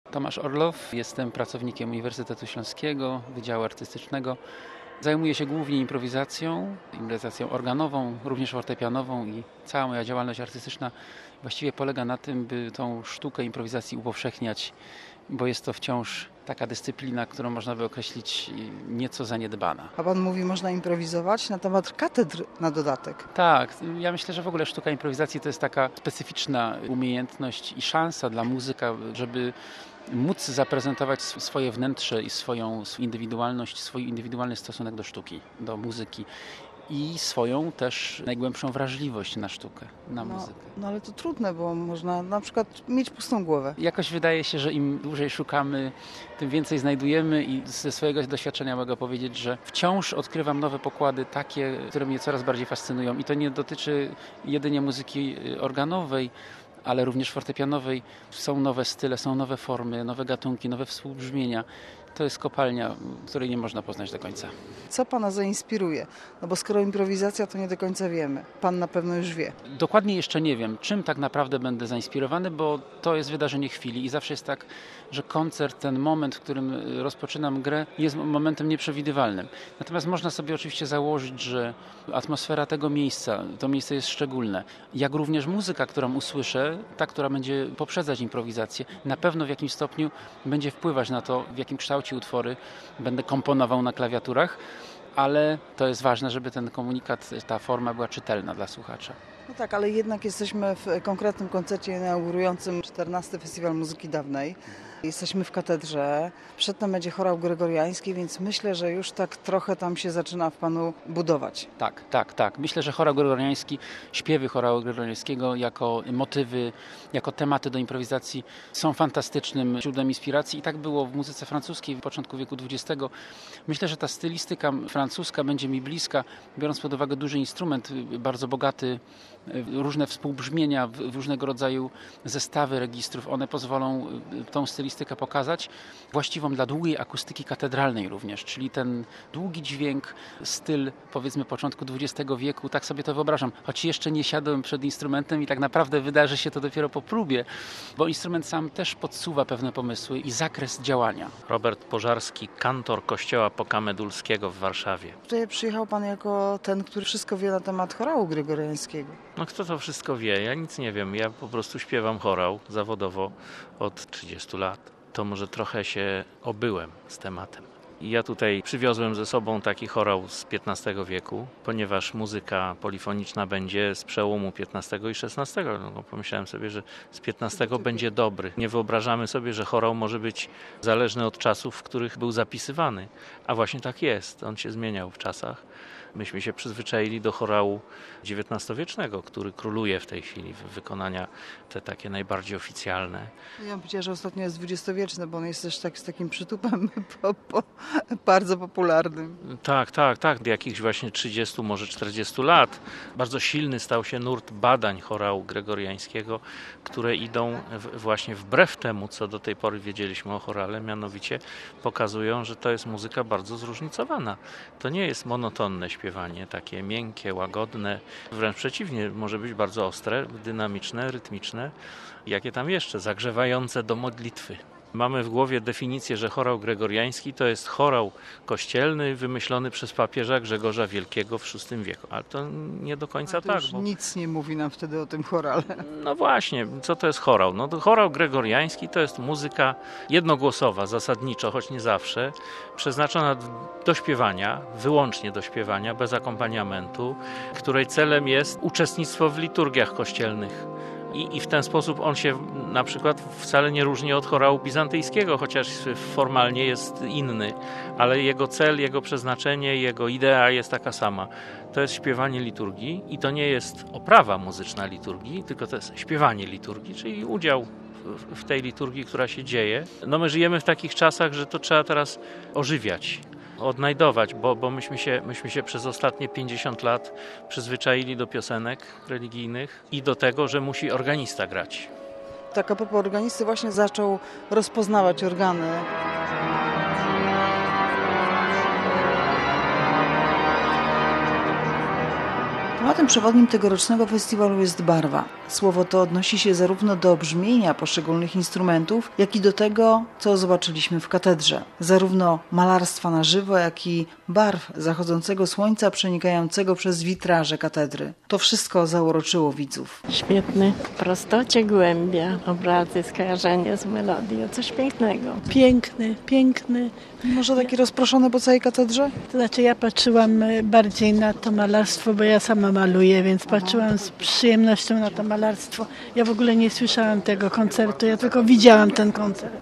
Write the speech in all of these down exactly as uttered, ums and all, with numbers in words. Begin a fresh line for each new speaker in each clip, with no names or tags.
Tomasz Orlow, jestem pracownikiem Uniwersytetu Śląskiego, Wydziału Artystycznego. Zajmuję się głównie improwizacją, improwizacją organową, również fortepianową i cała moja działalność artystyczna właściwie polega na tym, by tą sztukę improwizacji upowszechniać, bo jest to wciąż taka dyscyplina, którą można by określić nieco zaniedbana.
A pan mówi, można improwizować na temat katedr na dodatek.
Tak, ja myślę, że w ogóle sztuka improwizacji to jest taka specyficzna umiejętność i szansa dla muzyka, żeby móc zaprezentować swoje wnętrze i swoją indywidualność, swój indywidualny stosunek do sztuki, do muzyki i swoją też najgłębszą wrażliwość na sztukę, na
no,
muzykę.
No ale to trudne, bo można na przykład mieć pustą głowę.
Jakoś wydaje się, że im dłużej szukamy, tym więcej znajdujemy i ze swojego doświadczenia mogę powiedzieć, że wciąż odkrywam nowe pokłady takie, które mnie coraz bardziej fascynują i to nie dotyczy jedynie muzyki organowej, ale również fortepianowej. Są nowe style, są nowe formy, nowe gatunki, nowe współbrzmienia. To jest kopalnia, której nie można poznać do końca.
Co pana zainspiruje? No bo skoro improwizacja, to nie do końca wiemy. Pan na pewno już wie.
Dokładnie jeszcze nie wiem, czym tak naprawdę będę zainspirowany, bo to jest wydarzenie chwili i zawsze jest tak, że koncert, ten moment, w którym rozpoczynam grę, jest momentem nieprzewidywalnym. Natomiast można sobie oczywiście założyć, że atmosfera tego miejsca, to miejsce jest szczególne. Jak również muzyka, którą usłyszę, ta, która będzie poprzedzać improwizację, na pewno w jakimś stopniu będzie wpływać na to, w jakim kształcie utwory będę komponował na klawiaturach, ale to jest ważne, żeby ten komunikat, ta forma była czytelna dla słuchacza.
No tak, ale jednak jesteśmy w konkretnym koncercie inaugurującym czternasty Festiwal Muzyki Dawnej. Jesteśmy w katedrze, przedtem będzie chorał gregoriański, więc myślę, że już tak trochę tam się zaczyna w panu budować.
Tak, tak, tak. Myślę, że chorał gregoriański, śpiewy chorału gregoriańskiego jako motywy, jako tematy do improwizacji są fantastycznym źródłem inspiracji i tak było w muzyce francuskiej w początku wieku dwudziestego. Myślę, że ta stylistyka francuska będzie mi bliska, biorąc pod uwagę duży instrument, bardzo bogaty, różne współbrzmienia, różnego rodzaju zestawy registrów. One pozwolą tą stylistykę pokazać, właściwą dla długiej akustyki katedralnej również, czyli ten długi dźwięk, styl powiedzmy początku dwudziestego wieku, tak sobie to wyobrażam, choć jeszcze nie siadłem przed instrumentem i tak naprawdę wydarzy się to dopiero po próbie, bo instrument sam też podsuwa pewne pomysły i zakres działania.
Robert Pożarski, kantor kościoła Pokamedulskiego w Warszawie.
Tutaj przyjechał pan jako ten, który wszystko wie na temat chorału gregoriańskiego.
No kto to wszystko wie? Ja nic nie wiem. Ja po prostu śpiewam chorał zawodowo od trzydziestu lat. To może trochę się obyłem z tematem. I ja tutaj przywiozłem ze sobą taki chorał z piętnastego wieku, ponieważ muzyka polifoniczna będzie z przełomu piętnastego i szesnastego. No, pomyślałem sobie, że z piętnastego będzie dobry. Nie wyobrażamy sobie, że chorał może być zależny od czasów, w których był zapisywany. A właśnie tak jest. On się zmieniał w czasach. Myśmy się przyzwyczaili do chorału dziewiętnastowiecznego, który króluje w tej chwili, wykonania te takie najbardziej oficjalne.
Ja bym powiedziała, że ostatnio jest dwudziestowieczny, bo on jest też tak, z takim przytupem po, po, bardzo popularnym.
Tak, tak, tak. Jakichś właśnie trzydziestu, może czterdziestu lat. Bardzo silny stał się nurt badań chorału gregoriańskiego, które idą w, właśnie wbrew temu, co do tej pory wiedzieliśmy o chorale, mianowicie pokazują, że to jest muzyka bardzo zróżnicowana. To nie jest monotonne śpiewanie, takie miękkie, łagodne, wręcz przeciwnie, może być bardzo ostre, dynamiczne, rytmiczne, jakie tam jeszcze, zagrzewające do modlitwy. Mamy w głowie definicję, że chorał gregoriański to jest chorał kościelny wymyślony przez papieża Grzegorza Wielkiego w szóstym wieku, ale to nie do końca
ale to
tak.
Już
bo...
nic nie mówi nam wtedy o tym chorale.
No właśnie, co to jest chorał? No to chorał gregoriański to jest muzyka jednogłosowa, zasadniczo, choć nie zawsze, przeznaczona do śpiewania, wyłącznie do śpiewania, bez akompaniamentu, której celem jest uczestnictwo w liturgiach kościelnych. I, I w ten sposób on się na przykład wcale nie różni od chorału bizantyjskiego, chociaż formalnie jest inny, ale jego cel, jego przeznaczenie, jego idea jest taka sama. To jest śpiewanie liturgii i to nie jest oprawa muzyczna liturgii, tylko to jest śpiewanie liturgii, czyli udział w, w tej liturgii, która się dzieje. No my żyjemy w takich czasach, że to trzeba teraz ożywiać, odnajdować, bo, bo myśmy, się, myśmy się przez ostatnie pięćdziesiąt lat przyzwyczaili do piosenek religijnych i do tego, że musi organista grać.
Tak, a propos organisty, właśnie zaczął rozpoznawać organy. Tematem przewodnim tegorocznego festiwalu jest barwa. Słowo to odnosi się zarówno do brzmienia poszczególnych instrumentów, jak i do tego, co zobaczyliśmy w katedrze. Zarówno malarstwa na żywo, jak i barw zachodzącego słońca przenikającego przez witraże katedry. To wszystko zauroczyło widzów.
Świetny, w prostocie głębia, obrazy, skojarzenie z melodią, coś pięknego.
Piękny, piękny.
Może taki rozproszony po całej katedrze?
To znaczy ja patrzyłam bardziej na to malarstwo, bo ja sama maluję, więc patrzyłam z przyjemnością na to malarstwo. Ja w ogóle nie słyszałam tego koncertu, ja tylko widziałam ten koncert.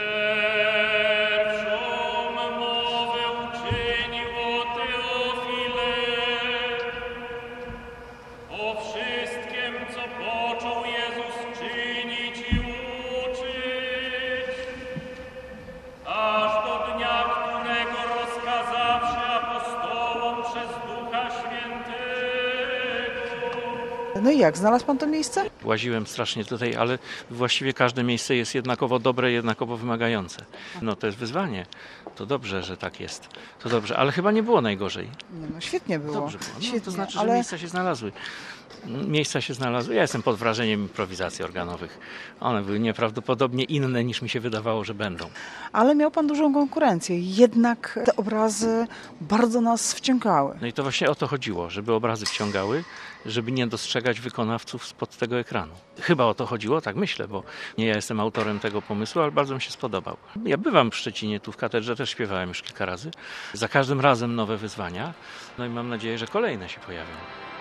No i jak, znalazł pan to miejsce?
Łaziłem strasznie tutaj, ale właściwie każde miejsce jest jednakowo dobre, jednakowo wymagające. No to jest wyzwanie. To dobrze, że tak jest. To dobrze, ale chyba nie było najgorzej.
Nie, no świetnie było.
Dobrze było. No,
Świetnie,
to znaczy, że
ale...
miejsca się znalazły. Miejsca się znalazły. Ja jestem pod wrażeniem improwizacji organowych. One były nieprawdopodobnie inne, niż mi się wydawało, że będą.
Ale miał pan dużą konkurencję. Jednak te obrazy bardzo nas wciągały.
No i to właśnie o to chodziło, żeby obrazy wciągały, żeby nie dostrzegać wykonawców spod tego ekranu. Chyba o to chodziło, tak myślę, bo nie ja jestem autorem tego pomysłu, ale bardzo mi się spodobał. Ja bywam w Szczecinie, tu w katedrze też śpiewałem już kilka razy. Za każdym razem nowe wyzwania. No i mam nadzieję, że kolejne się pojawią.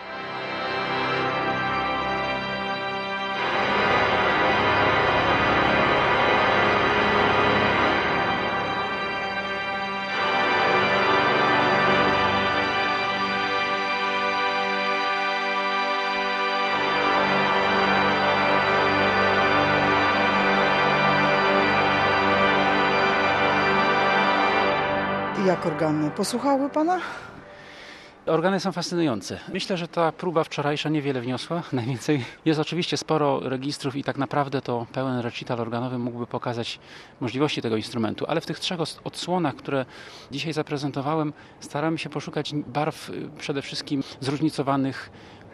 Jak organy? Posłuchały pana?
Organy są fascynujące. Myślę, że ta próba wczorajsza niewiele wniosła. Najwięcej jest oczywiście sporo registrów i tak naprawdę to pełen recital organowy mógłby pokazać możliwości tego instrumentu, ale w tych trzech odsłonach, które dzisiaj zaprezentowałem, staramy się poszukać barw przede wszystkim zróżnicowanych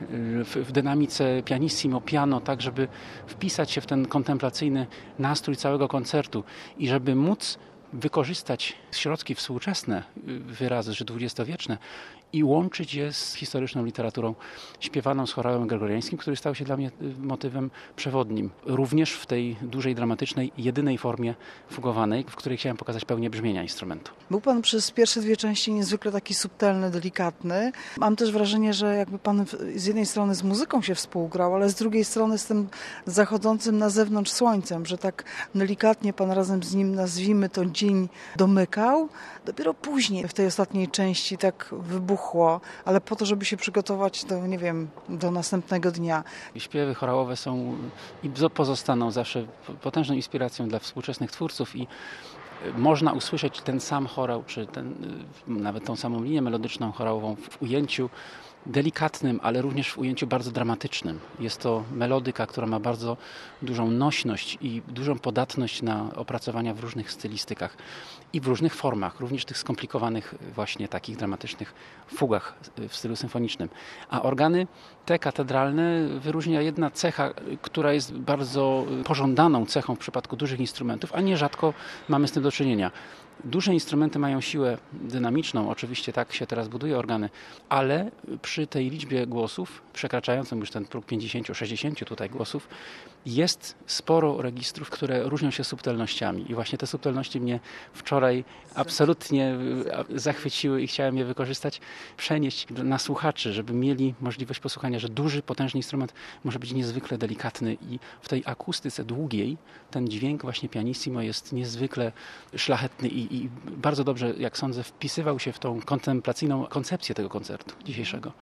w, w dynamice pianissimo, piano, tak żeby wpisać się w ten kontemplacyjny nastrój całego koncertu i żeby móc wykorzystać środki współczesne, wyrazy, że dwudziestowieczne i łączyć je z historyczną literaturą śpiewaną z chorałem gregoriańskim, który stał się dla mnie motywem przewodnim. Również w tej dużej, dramatycznej, jedynej formie fugowanej, w której chciałem pokazać pełnię brzmienia instrumentu.
Był pan przez pierwsze dwie części niezwykle taki subtelny, delikatny. Mam też wrażenie, że jakby pan z jednej strony z muzyką się współgrał, ale z drugiej strony z tym zachodzącym na zewnątrz słońcem, że tak delikatnie pan razem z nim, nazwijmy to, dzień domykał. Dopiero później w tej ostatniej części tak wybuchło, ale po to, żeby się przygotować do, nie wiem, do następnego dnia.
Śpiewy chorałowe są i pozostaną zawsze potężną inspiracją dla współczesnych twórców i można usłyszeć ten sam chorał, czy ten, nawet tą samą linię melodyczną chorałową w ujęciu delikatnym, ale również w ujęciu bardzo dramatycznym. Jest to melodyka, która ma bardzo dużą nośność i dużą podatność na opracowania w różnych stylistykach i w różnych formach, również tych skomplikowanych właśnie takich dramatycznych fugach w stylu symfonicznym. A organy te katedralne wyróżnia jedna cecha, która jest bardzo pożądaną cechą w przypadku dużych instrumentów, a nierzadko mamy z tym do czynienia. Duże instrumenty mają siłę dynamiczną, oczywiście tak się teraz buduje organy, ale przy tej liczbie głosów, przekraczającym już ten próg pięćdziesiąt sześćdziesiąt tutaj głosów, jest sporo registrów, które różnią się subtelnościami. I właśnie te subtelności mnie wczoraj absolutnie zachwyciły i chciałem je wykorzystać, przenieść na słuchaczy, żeby mieli możliwość posłuchania, że duży, potężny instrument może być niezwykle delikatny i w tej akustyce długiej ten dźwięk właśnie pianissimo jest niezwykle szlachetny i, i bardzo dobrze, jak sądzę, wpisywał się w tą kontemplacyjną koncepcję tego koncertu dzisiejszego.